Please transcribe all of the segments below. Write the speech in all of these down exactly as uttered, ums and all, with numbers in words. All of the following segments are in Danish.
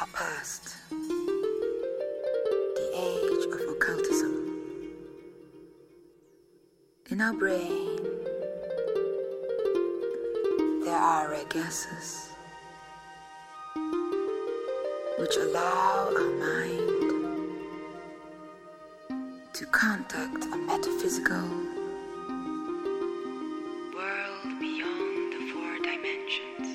past, the age of occultism. In our brain, there are rare gases which allow our mind to contact a metaphysical world beyond the four dimensions.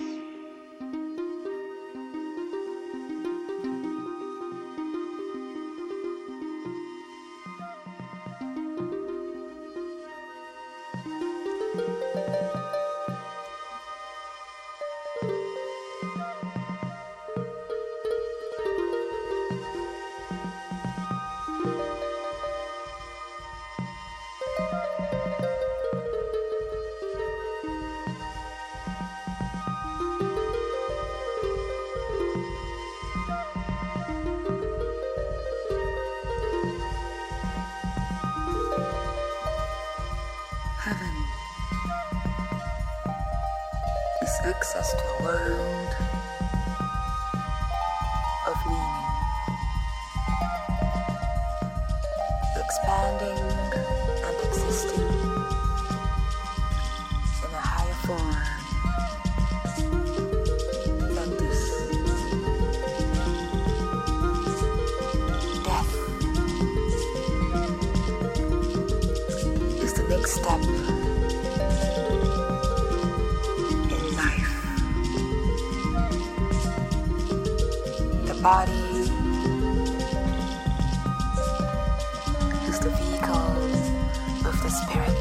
Heaven is access to a world of meaning, expanding and existing in a higher form than this. Death is the next step in life. The body is the vehicle of the spirit.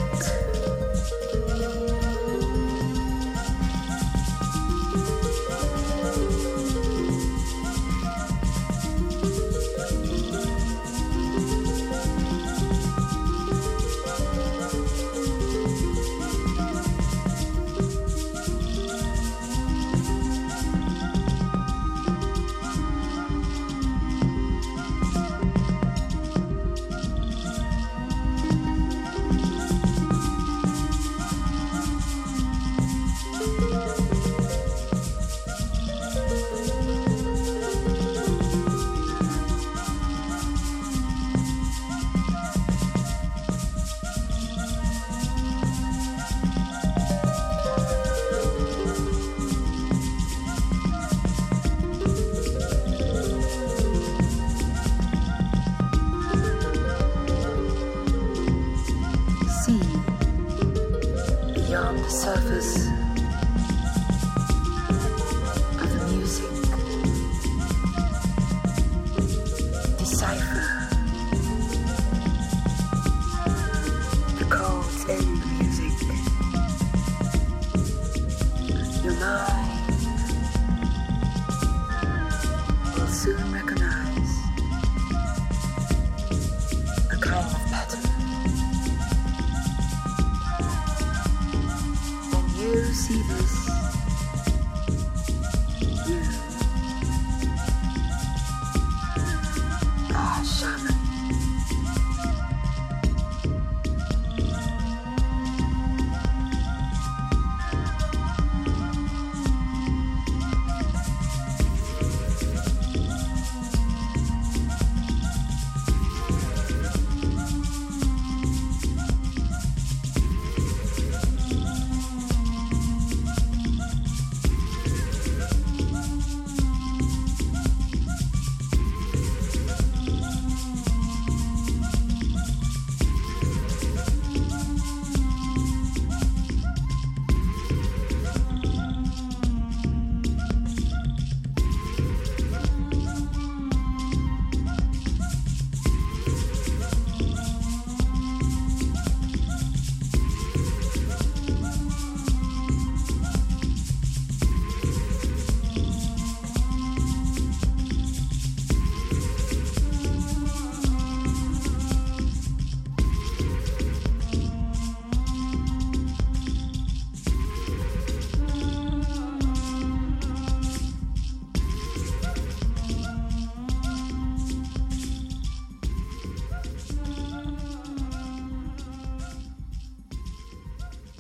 Beyond the surface of the music, decipher the codes in the music. Your mind will soon recognize a kind of pattern. You see this, you are a shaman.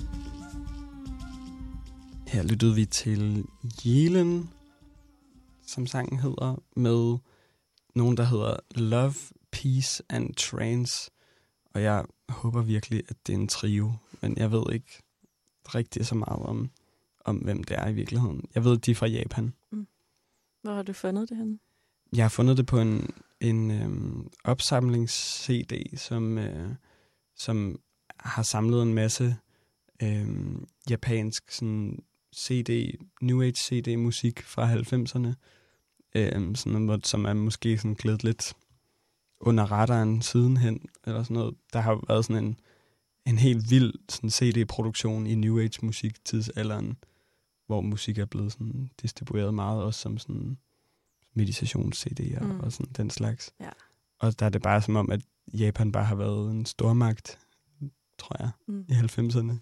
Her lyttede vi til Yelen, som sangen hedder, med nogen, der hedder Love, Peace and Trance. Og jeg håber virkelig, at det er en trio, men jeg ved ikke rigtig så meget om, om hvem det er i virkeligheden. Jeg ved, at de er fra Japan. Mm. Hvor har du fundet det henne? Jeg har fundet det på en, en øhm, opsamlings-C D, som, øh, som har samlet en masse øhm, japansk sådan, C D, New Age C D-musik fra halvfemserne, øhm, sådan noget, som er måske sådan glædet lidt under radaren sidenhen, eller sådan noget. Der har været sådan en, en helt vild sådan C D-produktion i New Age-musik tidsalderen, hvor musik er blevet sådan distribueret meget også som sådan meditations-C D'er mm. og sådan den slags. Ja. Og der er det bare som om, at Japan bare har været en stormagt, tror jeg, mm. i halvfemserne.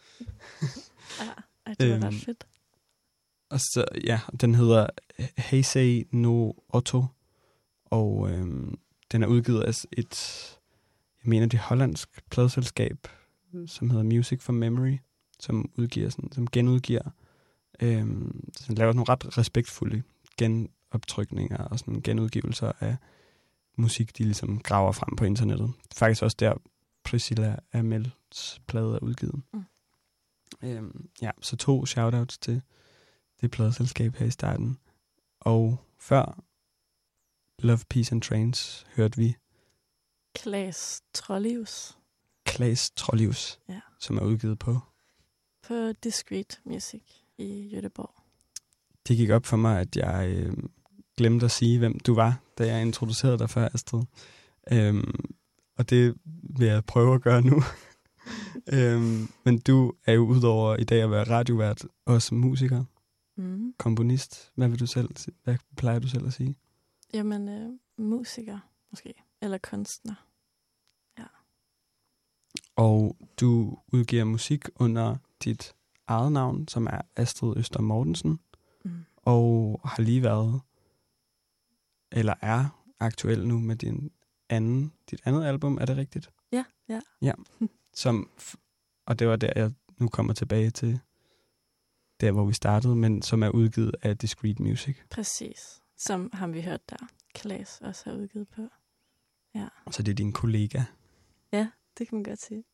Ja, det var øhm, ret fedt. Og så, ja, den hedder Heisei no Otto, og øhm, den er udgivet af et, jeg mener det hollandsk pladeselskab, mm. som hedder Music for Memory, som udgiver sådan, som genudgiver, øhm, som laver nogle ret respektfulde genoptrykninger og sådan genudgivelser af musik, de ligesom graver frem på internettet. Det er faktisk også der, Priscilla Amels plade er udgivet. Mm. Øhm, ja, så to shoutouts til det pladeselskab her i starten. Og før Love, Peace and Trance hørte vi Claes Trollius. Claes Trollius, ja. Som er udgivet på på Discreet Music i Göteborg. Det gik op for mig, at jeg øh, glemte at sige, hvem du var, da jeg introducerede dig før, Astrid. Øhm, og det vil jeg prøve at gøre nu. øhm, men du er jo udover i dag at være radiovært, også musiker, mm. komponist. Hvad vil du selv, hvad plejer du selv at sige? Jamen, øh, musiker måske, eller kunstner. Ja. Og du udgiver musik under dit eget navn, som er Astrid Øster Mortensen, mm. og har lige været, eller er aktuel nu med din anden, dit andet album, er det rigtigt? Ja, ja. Ja, som, og det var der, jeg nu kommer tilbage til, der hvor vi startede, men som er udgivet af Discreet Music. Præcis, som ham vi hørte der, Claes også har udgivet på. Ja. Så det er din kollega? Ja, det kan man godt sige.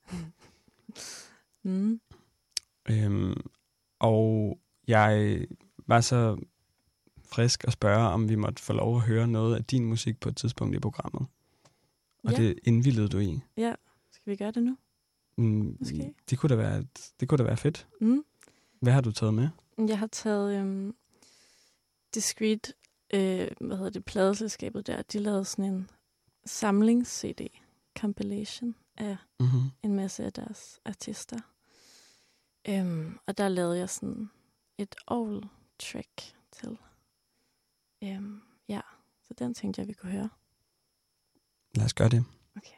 mm. Øhm, og jeg var så frisk at spørge, om vi måtte få lov at høre noget af din musik på et tidspunkt i programmet. Og ja. Det indvildede du i. Ja, skal vi gøre det nu? Mm, Måske. Det kunne da være, det kunne da være fedt. Mm. Hvad har du taget med? Jeg har taget øhm, Discreet, øh, hvad hedder det, pladeselskabet der. De lavede sådan en samlings-C D, compilation af mm-hmm. en masse af deres artister. Øhm, og der lavede jeg sådan et all-track til. Øhm, ja, så den tænkte jeg, vi kunne høre. Lad os gøre det. Okay.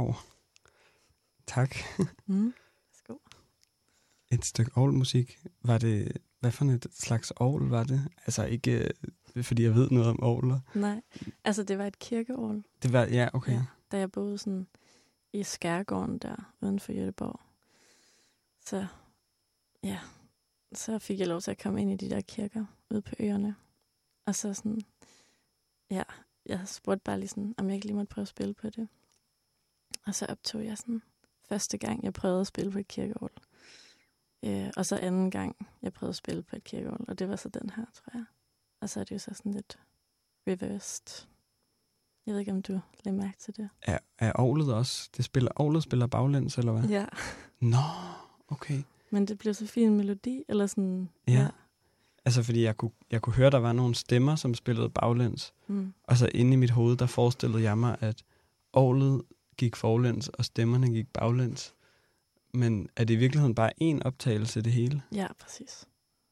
Wow. Tak. Mm. Værsgo. Et stykke orgelmusik. Var det, hvad for et slags orgel var det? Altså ikke, øh, fordi jeg ved noget om orgler. Nej, altså det var et kirkeorgel. Det var, ja, okay. Ja, da jeg boede sådan i Skærgården der, uden for Göteborg. Så, ja, så fik jeg lov til at komme ind i de der kirker ude på øerne. Og så sådan, ja, jeg spurgte bare lige sådan, om jeg ikke lige måtte prøve at spille på det. Og så optog jeg sådan første gang, jeg prøvede at spille på et kirkeorgel. Øh, og så anden gang, jeg prøvede at spille på et kirkeorgel. Og det var så den her, tror jeg. Og så er det jo så sådan lidt reversed. Jeg ved ikke, om du lagde mærke til det. Er, er orglet også? Det spiller, orglet spiller baglæns, eller hvad? Ja. Nå, okay. Men det blev så fin melodi, eller sådan... Ja. ja. Altså, fordi jeg kunne, jeg kunne høre, der var nogle stemmer, som spillede baglæns. Mm. Og så inde i mit hoved, der forestillede jeg mig, at orglet gik forlæns, og stemmerne gik baglæns. Men er det i virkeligheden bare én optagelse, det hele? Ja, præcis.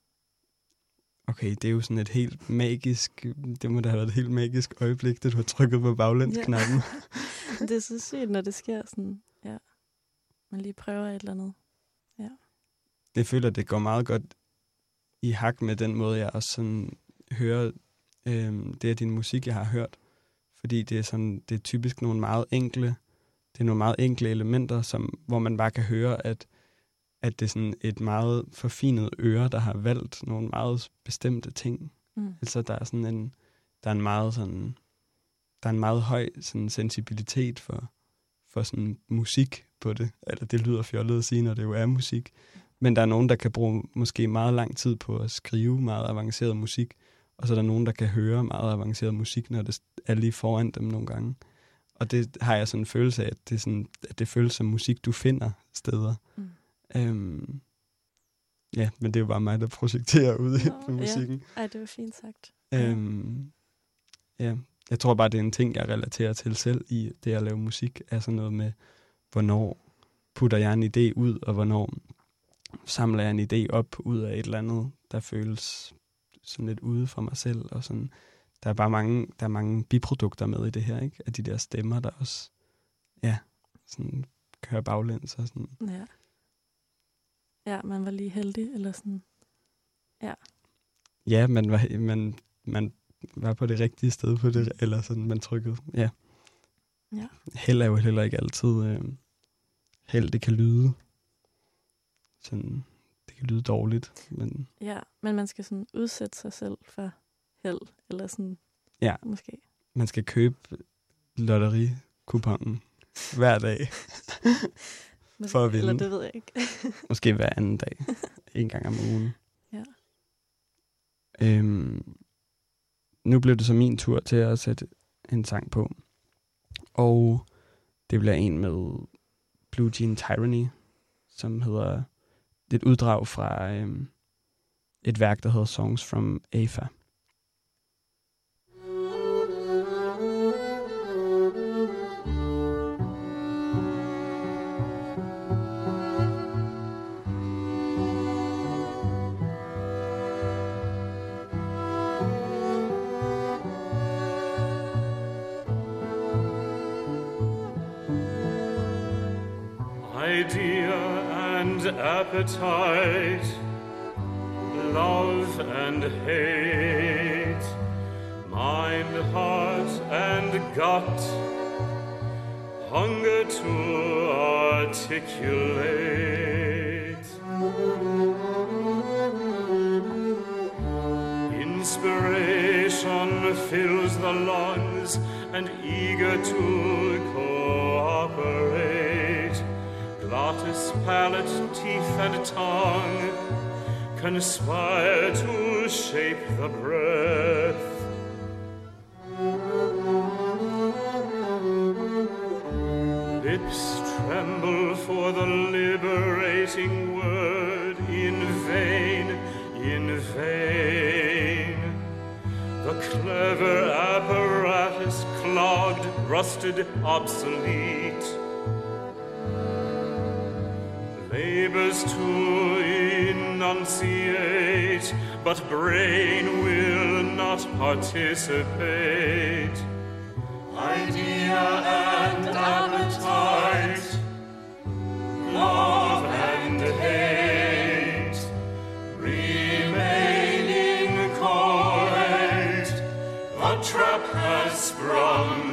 Okay, det er jo sådan et helt magisk... Det må da have været et helt magisk øjeblik, da du har trykket på baglæns-knappen. Ja. Det er så sygt, når det sker sådan... Ja. Man lige prøver et eller andet. Ja. Jeg føler, det går meget godt i hak med den måde, jeg også sådan hører øh, det af din musik, jeg har hørt. Fordi det er, sådan, det er typisk nogle meget enkle... Det er nogle meget enkle elementer, som, hvor man bare kan høre, at, at det er sådan et meget forfinet øre, der har valgt nogle meget bestemte ting. Mm. Altså der er sådan en, der er en meget sådan, der er en meget høj sådan sensibilitet for, for sådan musik på det. Eller det lyder fjollet at sige, når det jo er musik. Men der er nogen, der kan bruge måske meget lang tid på at skrive meget avanceret musik, og så er der nogen, der kan høre meget avanceret musik, når det er lige foran dem nogle gange. Og det har jeg sådan en følelse af, at det, er sådan, at det føles som musik, du finder steder. Mm. Øhm, ja, men det er jo bare mig, der projekterer ud i på musikken. Ja. Ej, det var fint sagt. Øhm, ja, jeg tror bare, det er en ting, jeg relaterer til selv i det at lave musik, er sådan noget med, hvornår putter jeg en idé ud, og hvornår samler jeg en idé op ud af et eller andet, der føles sådan lidt ude for mig selv, og sådan... Der er bare mange, der er mange biprodukter med i det her, ikke? Af de der stemmer, der også, ja, sådan kører baglæns og sådan. Ja. Ja, man var lige heldig, eller sådan. Ja. Ja, man var, man, man var på det rigtige sted på det, eller sådan, man trykkede, ja. Ja. Held er jo heller ikke altid, øh, held, det kan lyde, sådan, det kan lyde dårligt, men... Ja, men man skal sådan udsætte sig selv for held, eller sådan, ja. Måske. Man skal købe lotterikuponen hver dag Måske, for at vinde. Eller det ved jeg ikke. Måske hver anden dag, en gang om ugen. Ja. Øhm, nu blev det så min tur til at sætte en sang på, og det bliver en med Blue Jean Tyranny, som hedder et uddrag fra øhm, et værk, der hedder Songs from Afa. Idea and appetite, love and hate, mind, heart and gut, hunger to articulate, inspiration fills the lungs and eager to cooperate, glottis, palate, teeth and tongue conspire to shape the breath. Lips tremble for the liberating word, in vain, in vain. The clever apparatus clogged, rusted, obsolete, labors to enunciate, but brain will not participate. idea and appetite, love and hate, remain inchoate. A trap has sprung.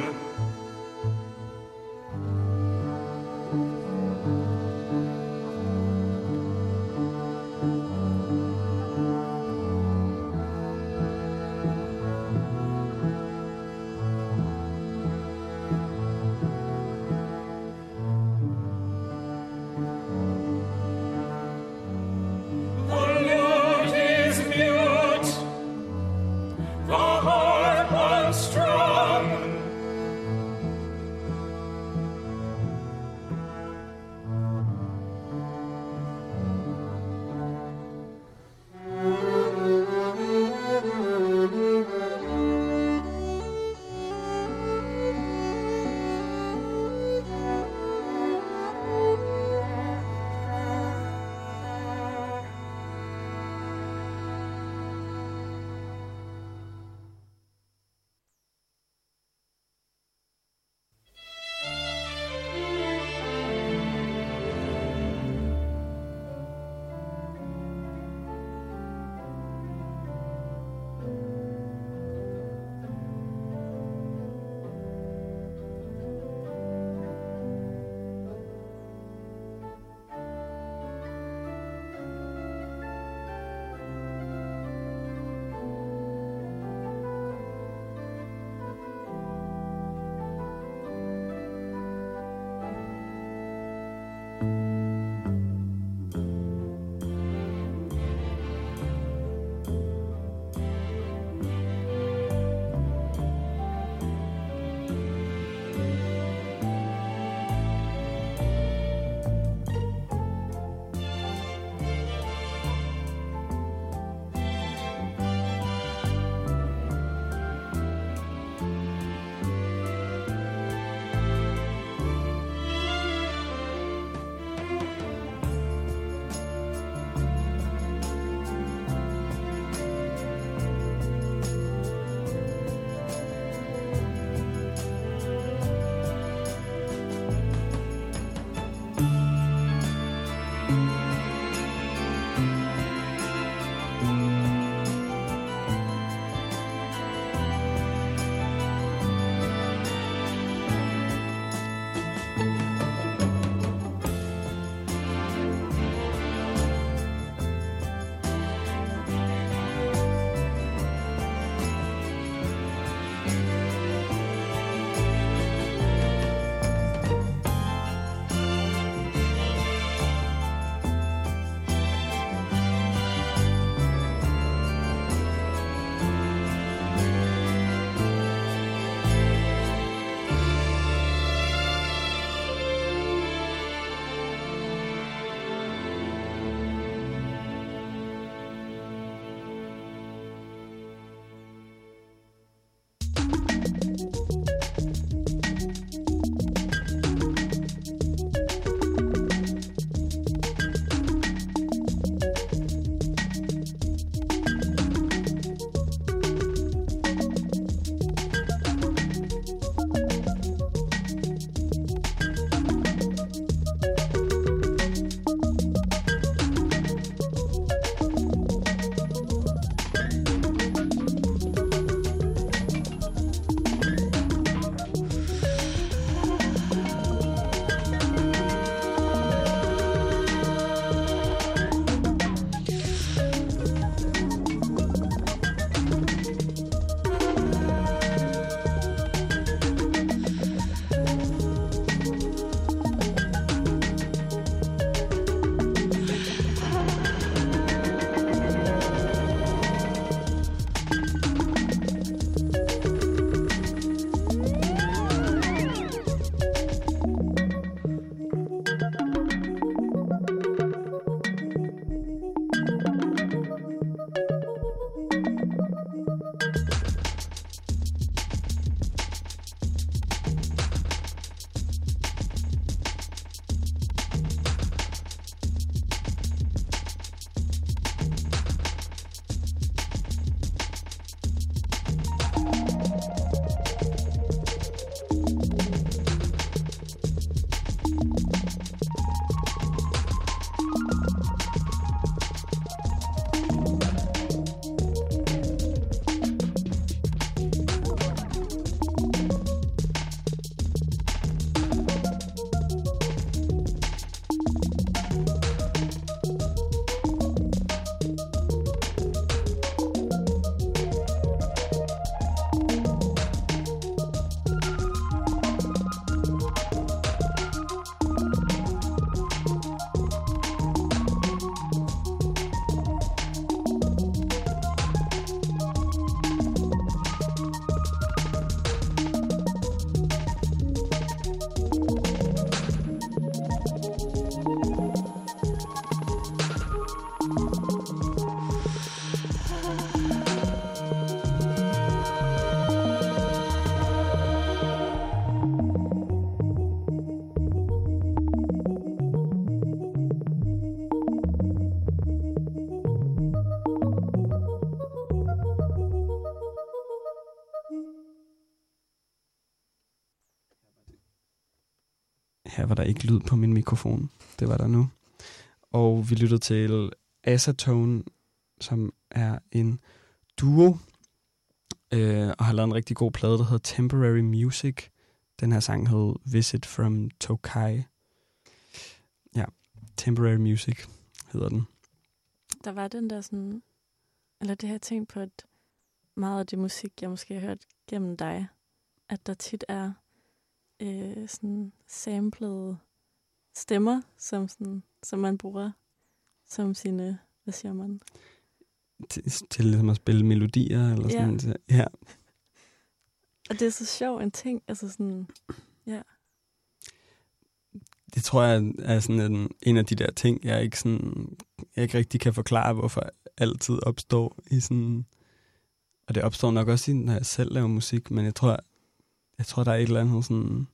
Her var der ikke lyd på min mikrofon. Det var der nu. Og vi lyttede til Asatone, som er en duo, øh, og har lavet en rigtig god plade, der hedder Temporary Music. Den her sang hed Visit from Tokai. Ja, Temporary Music hedder den. Der var den der sådan, eller det har jeg tænkt på, at meget af det musik, jeg måske har hørt gennem dig, at der tit er øh, sådan samplede stemmer, som, sådan, som man bruger som sine, hvad siger man? Til, til ligesom at spille melodier, eller sådan. Ja. Ja. Og det er så sjov en ting, altså sådan, ja. Det tror jeg er sådan en, en af de der ting, jeg ikke, sådan, jeg ikke rigtig kan forklare, hvorfor altid opstår i sådan... Og det opstår nok også, når jeg selv laver musik, men jeg tror, jeg tror der er et eller andet sådan...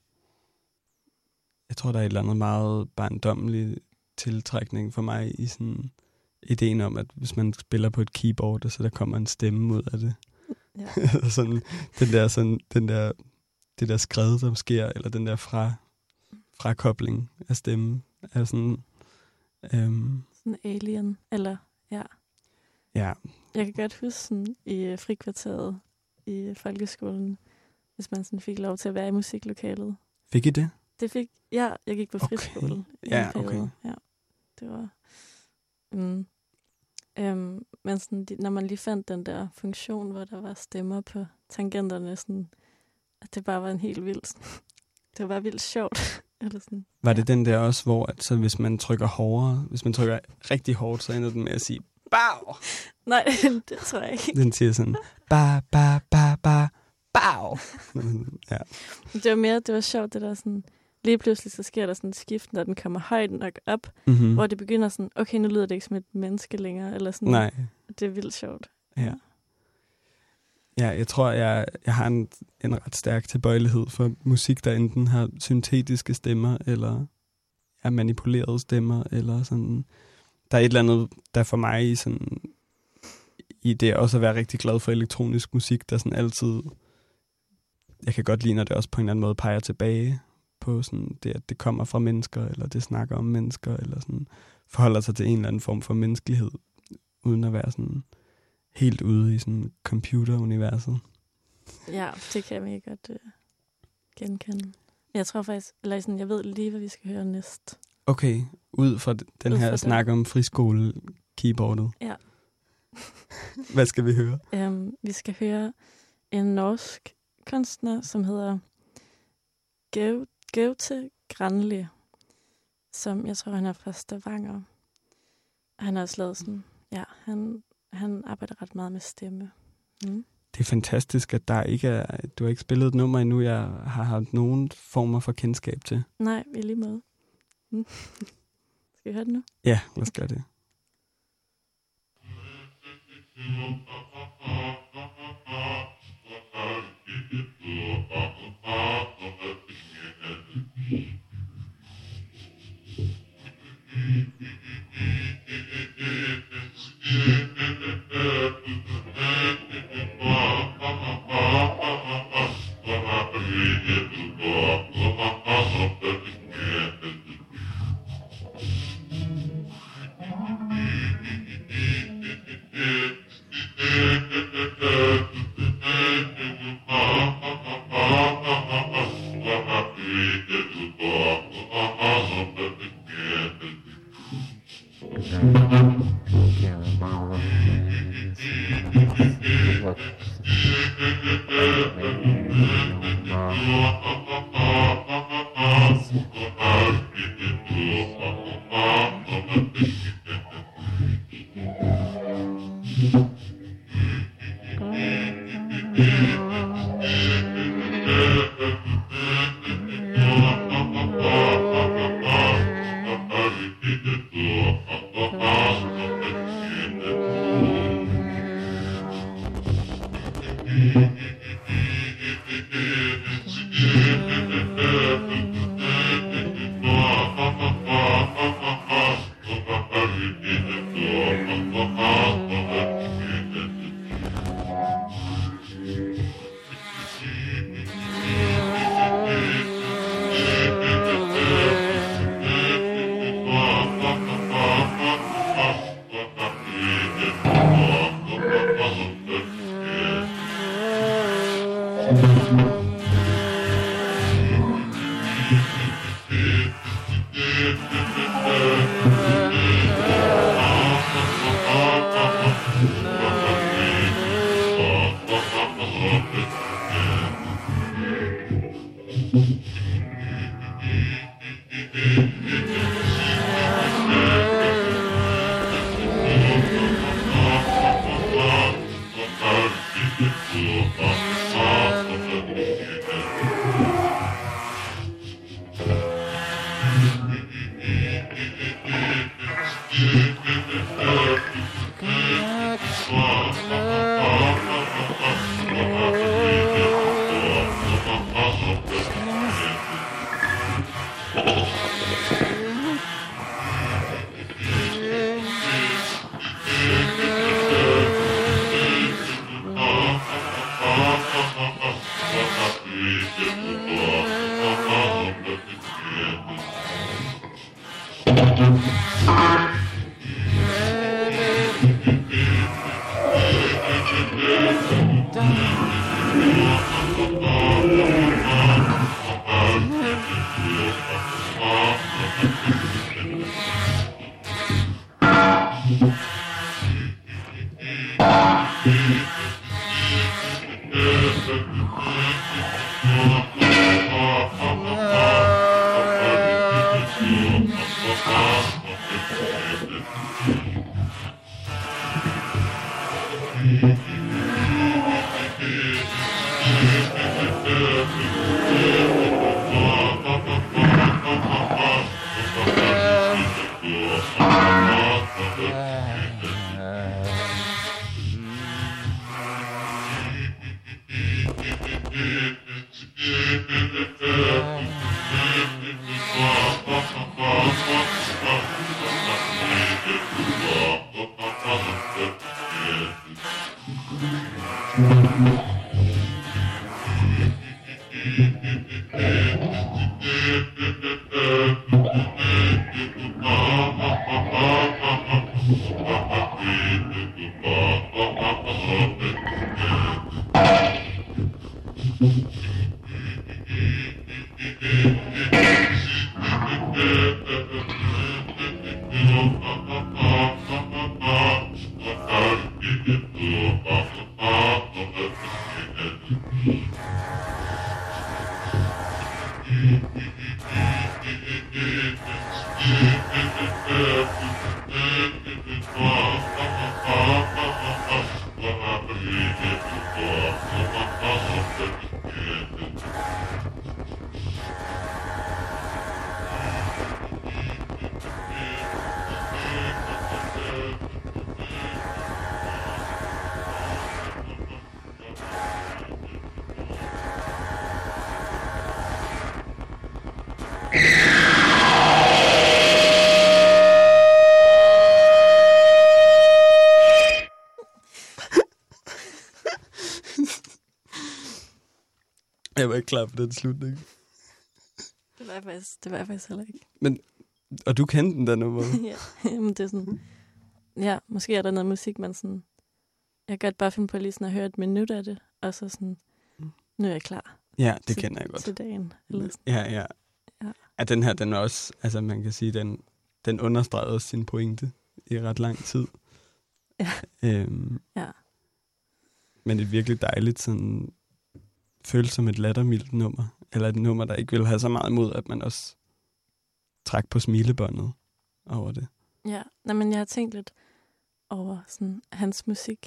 Jeg tror, der er et eller andet meget barndommelig tiltrækning for mig i sådan ideen om, at hvis man spiller på et keyboard, så der kommer en stemme ud af det. Ja. sådan, den der, sådan, den der, det der skred, som sker, eller den der fra, frakobling af stemmen, er sådan... Øhm, Sådan alien, eller ja. ja. Jeg kan godt huske sådan, i frikvarteret i folkeskolen, hvis man sådan fik lov til at være i musiklokalet. Fik I det? Det fik, ja, jeg gik på Okay. friskole. i Ja, en periode. okay. Ja, det var... Mm. Øhm, men sådan, de, når man lige fandt den der funktion, hvor der var stemmer på tangenterne, sådan, at det bare var en helt vild... Sådan, det var bare vildt sjovt. Eller sådan. Var det den der også, hvor at så hvis man trykker hårdere, hvis man trykker rigtig hårdt, så ender den med at sige, bau! Nej, det tror jeg ikke. Den siger sådan, ba, ba, ba, ba, bau! Ja. Det var mere, det var sjovt, det der sådan... Lige pludselig så sker der sådan et skift, når den kommer højt nok op, Mm-hmm. hvor det begynder sådan, okay, nu lyder det ikke som et menneske længere, eller sådan. Nej. Det er vildt sjovt. Ja. Ja, jeg tror, jeg, jeg har en, en ret stærk tilbøjelighed for musik, der enten har syntetiske stemmer, eller er manipulerede stemmer, eller sådan. Der er et eller andet, der for mig i sådan, i det også at være rigtig glad for elektronisk musik, der sådan altid, jeg kan godt lide, når det også på en eller anden måde peger tilbage på sådan det, at det kommer fra mennesker, eller det snakker om mennesker, eller sådan forholder sig til en eller anden form for menneskelighed, uden at være sådan helt ude i sådan computeruniverset. Ja, det kan jeg mega godt øh, genkende. Jeg tror faktisk, eller sådan, jeg ved lige, hvad vi skal høre næst. Okay, ud fra d- den Ud her fra snak om friskole-keyboardet. Ja. Hvad skal vi høre? Um, vi skal høre en norsk kunstner, som hedder Gau- Gaute Granli, som jeg tror, han er fra Stavanger. Han har også lavet sådan, ja, han, han arbejder ret meget med stemme. Mm. Det er fantastisk, at der ikke er, du har ikke spillet et nummer endnu, jeg har haft nogen former for kendskab til. Nej, i lige måde. Mm. Skal vi høre det nu? Ja, lad os gøre det. Jeg var ikke klar på den slutning. Det var jeg faktisk, det var jeg faktisk heller ikke. Men, og du kendte den der nummer? Ja, men det er sådan... Ja, måske er der noget musik, man sådan... Jeg kan godt bare finde på lige sådan at høre et minut af det, og så sådan... Nu er jeg klar. Ja, det til, kender jeg godt. Til dagen. Eller sådan. Ja, ja. Ja. Ja, den her, den er også... Altså, man kan sige, den, den understregede også sin pointe i ret lang tid. Ja. Øhm, ja. Men et virkelig dejligt sådan... føles som et lattermildt nummer, eller et nummer, der ikke vil have så meget imod, at man også trækker på smilebåndet over det. Ja, nej, men jeg har tænkt lidt over sådan, hans musik.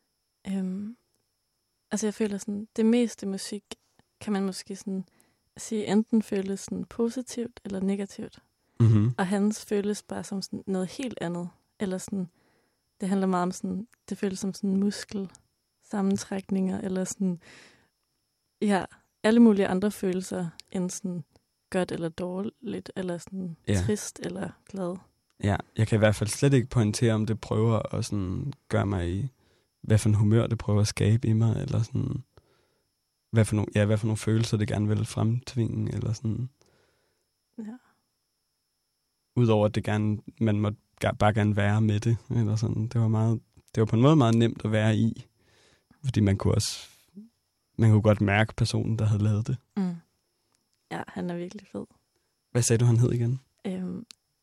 Øhm, altså jeg føler sådan, det meste musik kan man måske sådan sige, enten føles sådan positivt eller negativt. Mm-hmm. Og hans føles bare som sådan noget helt andet. Eller sådan, det handler meget om sådan, det føles som sådan muskel sammentrækninger, eller sådan, ja, alle mulige andre følelser, end sådan godt eller dårligt, eller sådan ja. trist eller glad. Ja, jeg kan i hvert fald slet ikke pointere, om det prøver at sådan gøre mig i, hvad for en humør det prøver at skabe i mig, eller sådan, hvad for nogle, ja, hvad for nogle følelser det gerne vil fremtvinge, eller sådan. Ja. Udover at det gerne, man må bare gerne være med det, eller sådan. Det var meget, det var på en måde meget nemt at være i, fordi man kunne også, man kunne godt mærke personen, der havde lavet det. Mm. Ja, han er virkelig fed. Hvad sagde du, han hed igen? Øhm,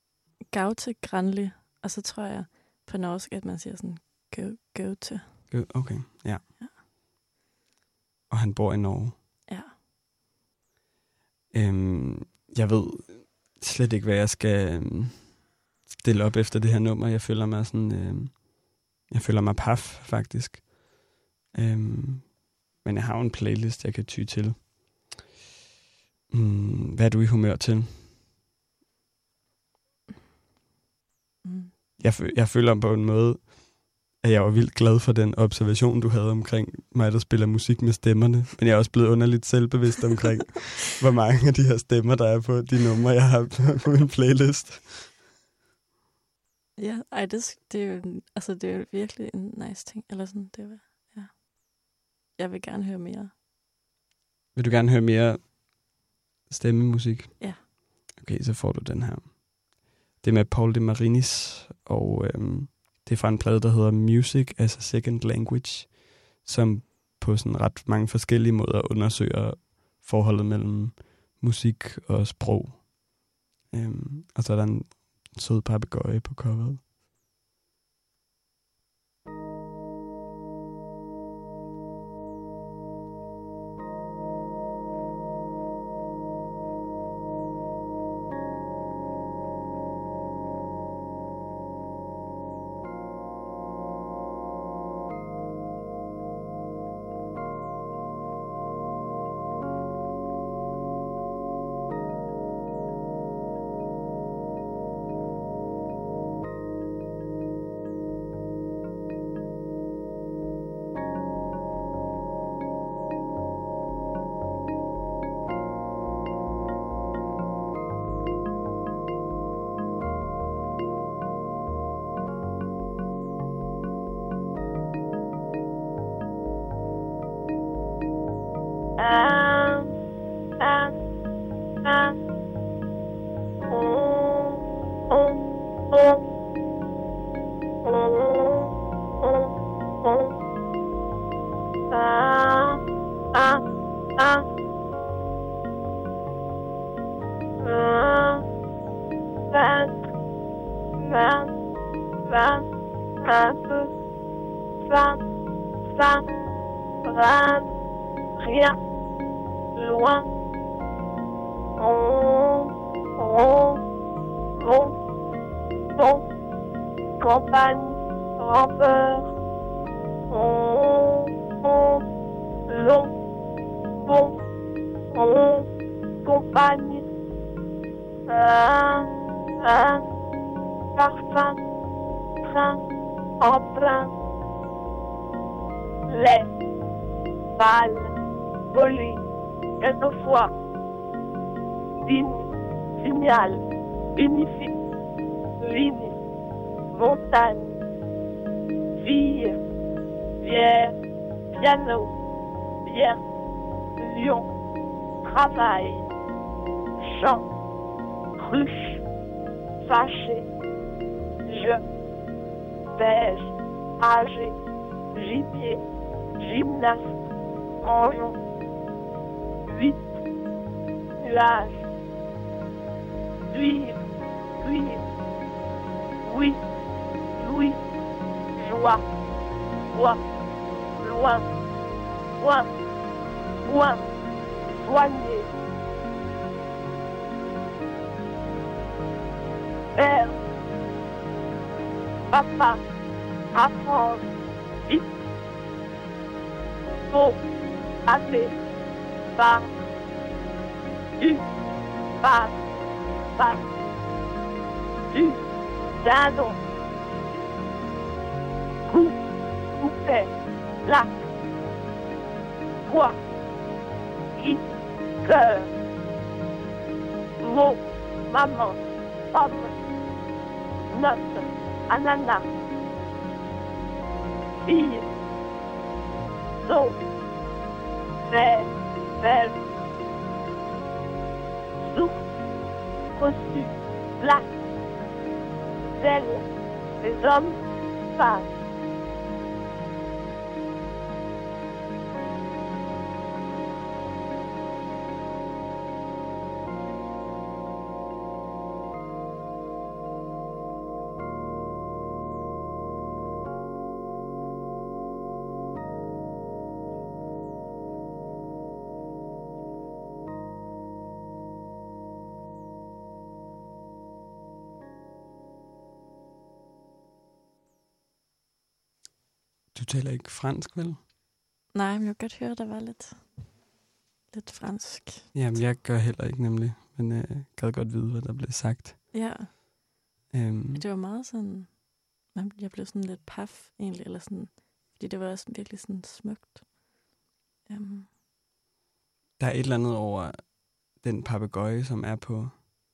Gaute Granli, og så tror jeg på norsk, at man siger sådan go, go to. Okay, ja. ja. Og han bor i Norge. Ja. Øhm, jeg ved slet ikke, hvad jeg skal øhm, stille op efter det her nummer. Jeg føler mig sådan, øhm, jeg føler mig paf, faktisk. Øhm, men jeg har jo en playlist, jeg kan ty til. Mm, hvad er du i humør til? Mm. Jeg, fø- jeg føler på en måde, at jeg var vildt glad for den observation, du havde omkring mig, der spiller musik med stemmerne. Men jeg er også blevet underligt selvbevidst omkring, hvor mange af de her stemmer, der er på de numre, jeg har på min playlist. Ja, ej, det, det, er jo, altså, det er jo virkelig en nice ting. Eller sådan, det var, ja. Jeg vil gerne høre mere. Vil du gerne høre mere stemmemusik? Ja. Okay, så får du den her. Det er med Paul de Marinis, og øhm, det er fra en plade, der hedder Music as a Second Language, som på sådan ret mange forskellige måder undersøger forholdet mellem musik og sprog. Øhm, og så er der en sød papegøje på coveret. Rien, loin, on, on, on, bon, campagne, rampeur, on, on, long, bon, on, compagne, un, un, parfum, train, emprunt, lait, pâle, volé, quelquefois, digne, signal, unifique, ligne, montagne, fille, bière, piano, bien, lion, travail, champ, cruche, fâché, je, pêche, âgé, gibier, gymnaste, mangeons, huit, nuages, suivre, cuire, oui, louis, joie, bois, loin, loin, loin, soigner, père, papa, apprendre, vite, faux, assez, pas, du, pas, pas, du, dindon, coup, coupet, lac, poids, qui, cœur, mot, maman, homme, note, ananas, fille, saut, faire, faire, souffle, reçu, lac, zèle, les hommes passent. Du taler ikke fransk, vel? Nej, men jeg kan godt høre, at der var lidt, lidt fransk. Jamen, jeg gør heller ikke nemlig, men jeg øh, gad godt vide, hvad der blev sagt. Ja, Øhm, det var meget sådan, man- jeg blev sådan lidt paf egentlig, eller sådan, fordi det var også virkelig sådan smukt. Um, der er et eller andet over den papegøje, som er på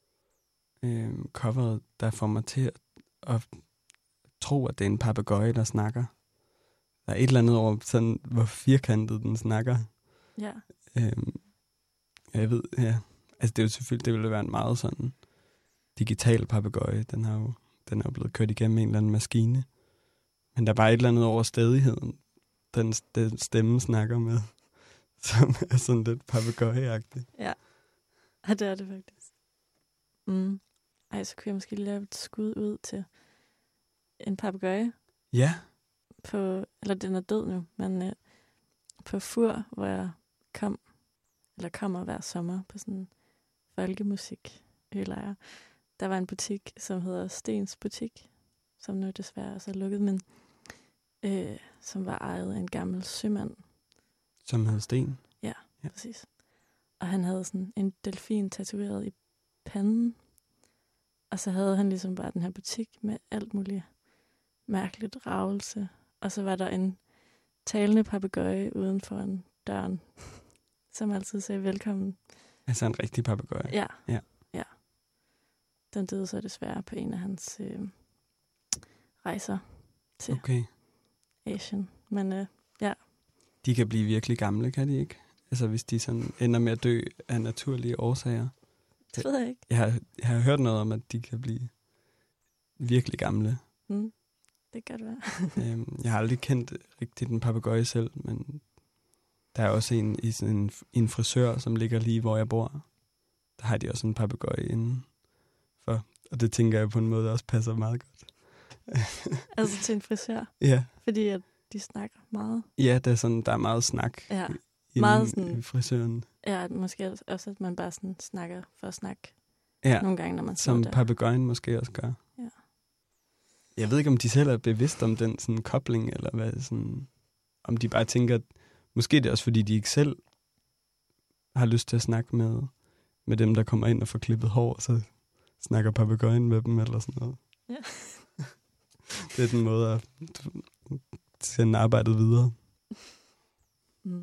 øhm, coveret, der får mig til at, at tro, at det er en papegøje, der snakker. Der er et eller andet over, sådan, hvor firkantet den snakker. ja, Øhm, jeg ved, ja. Altså, det er jo selvfølgelig, det ville være en meget sådan digital papegøje. Den har jo, den er jo blevet kørt igennem en eller anden maskine. Men der er bare et eller andet over stædigheden, den, den stemme snakker med, som er sådan lidt papegøjeagtigt. ja. Ja, det er det faktisk. Mm. Ej, så kunne jeg måske lige lave et skud ud til en papegøje Ja, på, eller den er død nu, men øh, på Fur, hvor jeg kom, eller kommer hver sommer på sådan en folkemusik ølejr. Der var en butik, som hedder Stens Butik, som nu desværre også er lukket, men øh, som var ejet af en gammel sømand. som hedder Sten. Ja, Ja. præcis. Og han havde sådan en delfin tatoveret i panden. Og så havde han ligesom bare den her butik med alt muligt mærkeligt ravelse. Og så var der en talende papegøje uden for en døren, som altid sagde velkommen. Altså en rigtig papegøje. Ja. Ja. ja. Den døde så desværre på en af hans øh, rejser til Okay. Asien. Men øh, ja, De kan blive virkelig gamle, kan de ikke? Altså hvis de sådan ender med at dø af naturlige årsager. det ved jeg ikke. Jeg har, jeg har hørt noget om, at de kan blive virkelig gamle. Mm. Det kan det være. øhm, jeg har aldrig kendt rigtigt en papegøje selv, men der er også en i sådan en, en frisør, som ligger lige, hvor jeg bor. Der har de også en papegøje inden for. Og det tænker jeg på en måde også passer meget godt. Altså til en frisør. Ja, Fordi at de snakker meget. ja der, er sådan, der er meget snak Ja, inden meget sådan- i frisøren. ja måske også, at man bare sådan snakker for at snakke Ja, nogle gange, når man som står der. papegøjen måske også gør. Ja. Jeg ved ikke, om de selv er bevidst om den sådan kobling, eller hvad sådan, om de bare tænker, at måske det er også, fordi de ikke selv har lyst til at snakke med, med dem, der kommer ind og får klippet hår, og så snakker papegøjen med dem, eller sådan noget. Ja. Det er den måde at sende arbejdet videre. Mm.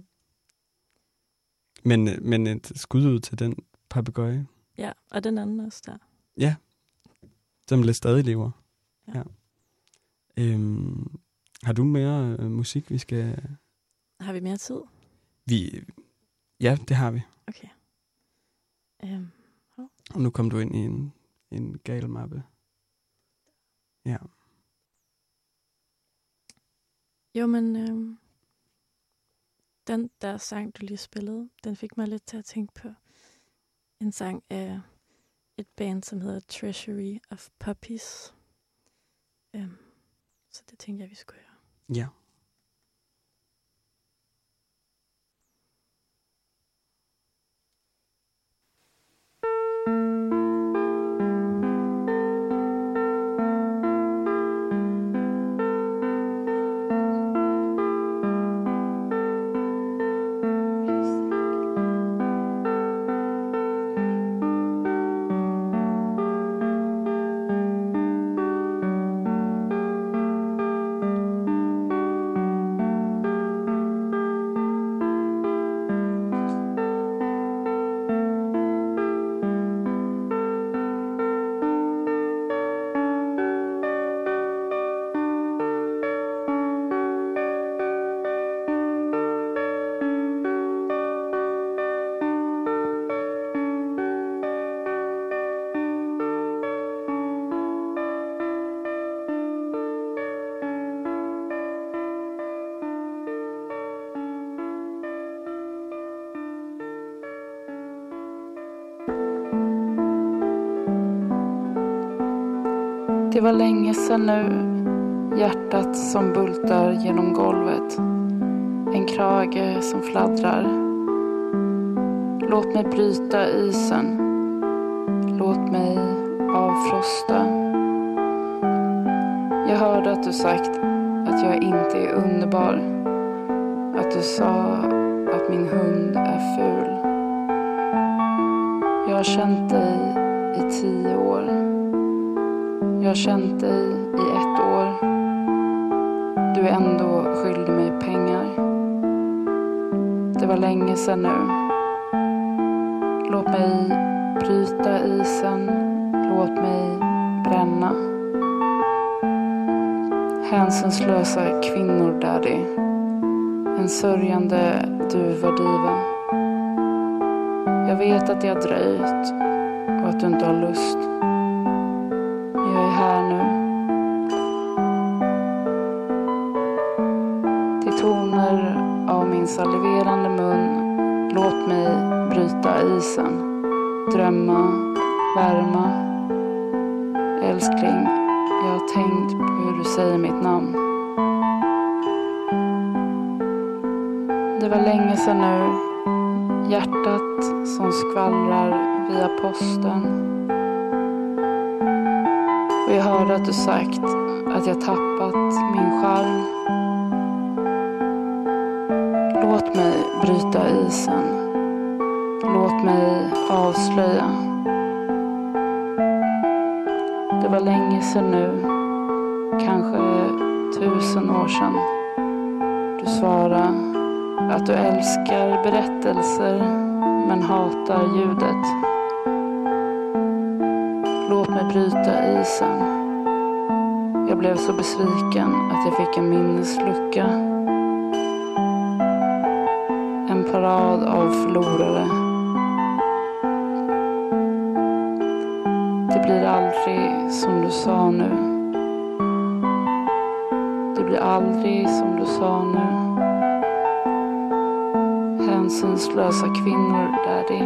Men, men et skud ud til den papegøje, Ja, og den anden også der. ja, som lidt stadig lever. Ja. Ja. Øhm, har du mere øh, musik, vi skal... Har vi mere tid? Vi... Ja, det har vi. Okay. Øhm, Og nu kom du ind i en, en gal mappe. Ja. jo, men øhm, den der sang, du lige spillede, den fik mig lidt til at tænke på en sang af et band, som hedder Treasury of Puppies. Øhm, så det tænkte jeg, vi skulle høre. Ja. Det var länge sedan nu, hjärtat som bultar genom golvet. En krage som fladdrar. Låt mig bryta isen. Låt mig avfrosta. Jag hörde att du sagt att jag inte är underbar. Att du sa att min hund är ful. Jag har känt dig i tio år. Jag har känt dig i ett år. Du är ändå skyldig mig pengar. Det var länge sedan nu. Låt mig bryta isen. Låt mig bränna. Hänsynslösa kvinnor, daddy. En sörjande duva-diva. Jag vet att det har dröjt och att du inte har lust. Men jag är här nu. Till toner av min saliverande mun. Låt mig bryta isen. Drömma, värma. Älskling, jag har tänkt på hur du säger mitt namn. Det var länge sedan nu. Hjärtat som skvallrar via posten. Och jag hörde att du sagt att jag tappat min charm. Låt mig bryta isen. Låt mig avslöja. Det var länge sedan nu. Kanske tusen år sedan. Du svarade att du älskar berättelser men hatar ljudet. Låt mig bryta isen. Jag blev så besviken att jag fick en minneslucka. En parad av förlorare. Det blir aldrig som du sa nu. Det blir aldrig som du sa nu. Hänsynslösa kvinnor, daddy.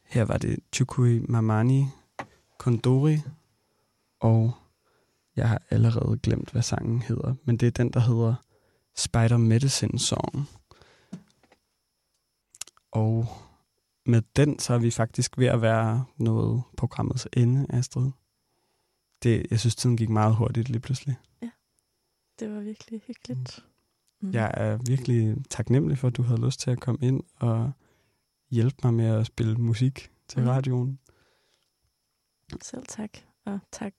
Her var det Chukui Mamani Kondori, og jeg har allerede glemt, hvad sangen hedder, men det er den, der hedder Spider Medicine Song. Og med den, så er vi faktisk ved at være nået programmets ende, Astrid. Det, jeg synes, tiden gik meget hurtigt lige pludselig. Ja, det var virkelig hyggeligt. Mm. Jeg er virkelig taknemmelig for, at du havde lyst til at komme ind og hjælpe mig med at spille musik til Mm. radioen. Selv tak, og tak,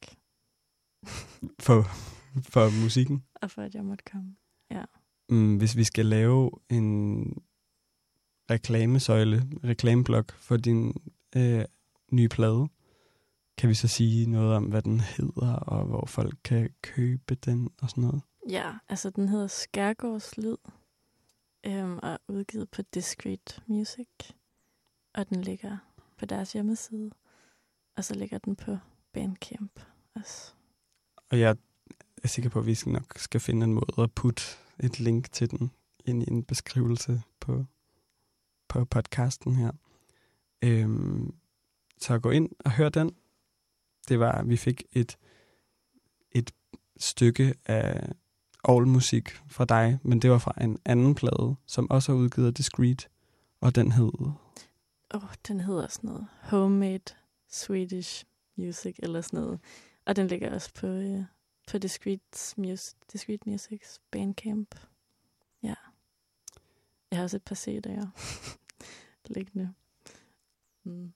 For, for musikken. og for at jeg måtte komme. Mm, hvis vi skal lave en reklamesøjle, reklameblok for din øh, nye plade, kan vi så sige noget om, hvad den hedder, og hvor folk kan købe den og sådan noget? Ja, altså den hedder Skærgårdslyd, øhm, og er udgivet på Discreet Music, og den ligger på deres hjemmeside, og så ligger den på Bandcamp også. Og jeg er sikker på, at vi skal nok skal finde en måde at putte et link til den ind i en beskrivelse på, på podcasten her. Øhm, så gå ind og hør den. Det var, vi fik et, et stykke af orgelmusik fra dig, men det var fra en anden plade, som også er udgivet af Discreet, og den hed... Åh, oh, den hedder sådan noget Homemade Swedish Music, eller sådan noget. Og den ligger også på, øh, på Discreet, Mus- Discreet Musics Bandcamp. Ja. Jeg har også et par C D'er liggende. Mm.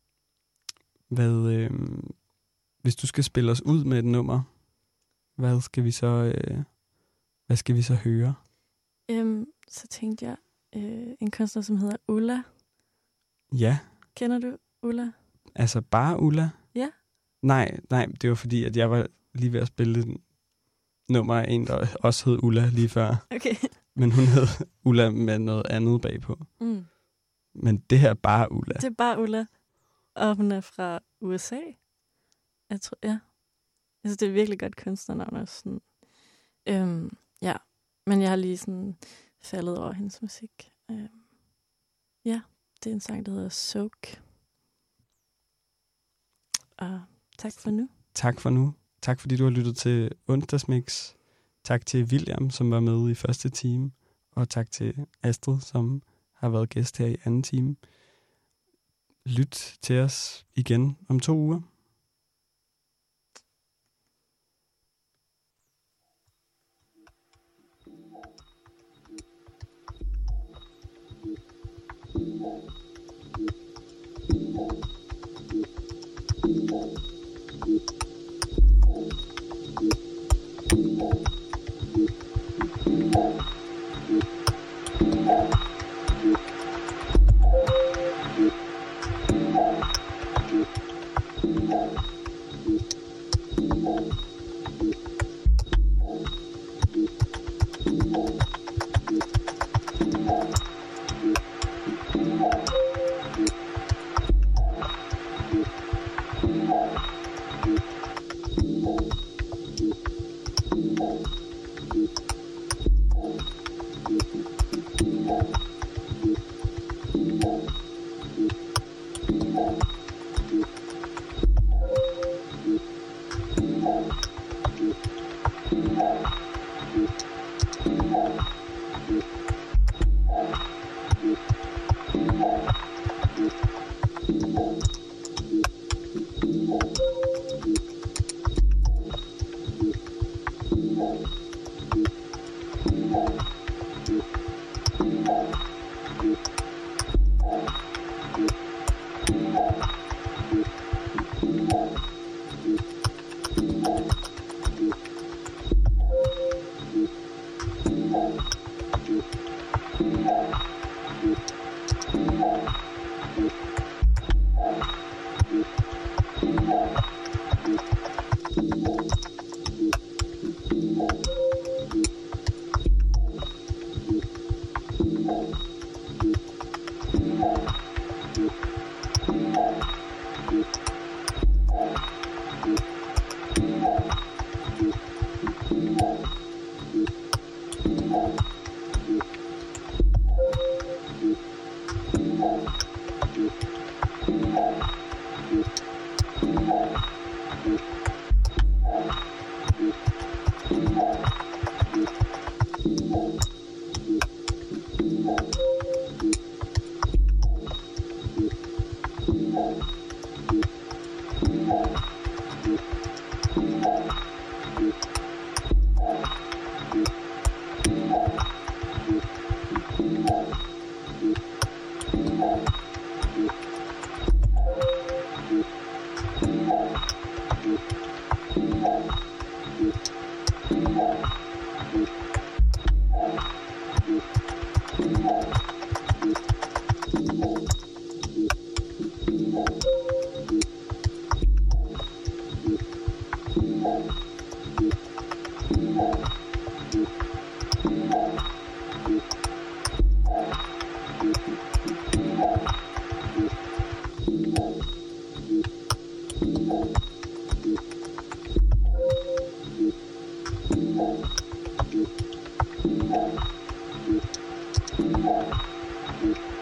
Hvad, øh, hvis du skal spille os ud med et nummer, hvad skal vi så, øh, hvad skal vi så høre? Øhm, så tænkte jeg, øh, en kunstner, som hedder Ulla. Ja, Kender du Ulla? altså bare Ulla? Ja. Nej, nej, det var fordi, at jeg var lige ved at spille et nummer af en, der også hed Ulla lige før. Okay. Men hun hed Ulla med noget andet bagpå. Mm. Men det her er bare Ulla. Det er bare Ulla. Og hun er fra U S A. Jeg tror, ja. Jeg synes, det er et virkelig godt kunstnernavn også. Sådan. Øhm, ja, men jeg har lige sådan faldet over hendes musik. Øhm, ja, det er en sang, der hedder Soak. Og tak for nu. Tak for nu. Tak fordi du har lyttet til Onsdagsmix. Tak til William, som var med i første time. Og tak til Astrid, som har været gæst her i anden time. Lyt til os igen om to uger. Thank you. Thank you.